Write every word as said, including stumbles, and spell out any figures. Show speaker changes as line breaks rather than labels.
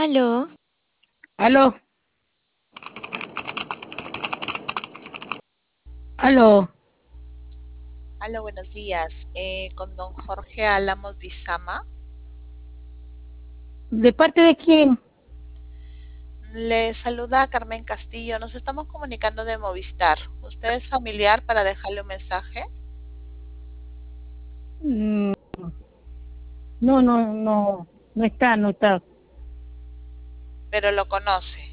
Aló,
Aló, aló,
Hola, buenos días. Eh, con don Jorge Álamos Bizama.
¿de parte de quién?
Le saluda Carmen Castillo. Nos estamos comunicando de Movistar. ¿Usted es familiar para dejarle un mensaje?
Mm, No, no, no, no está, no está.
Pero lo conoce.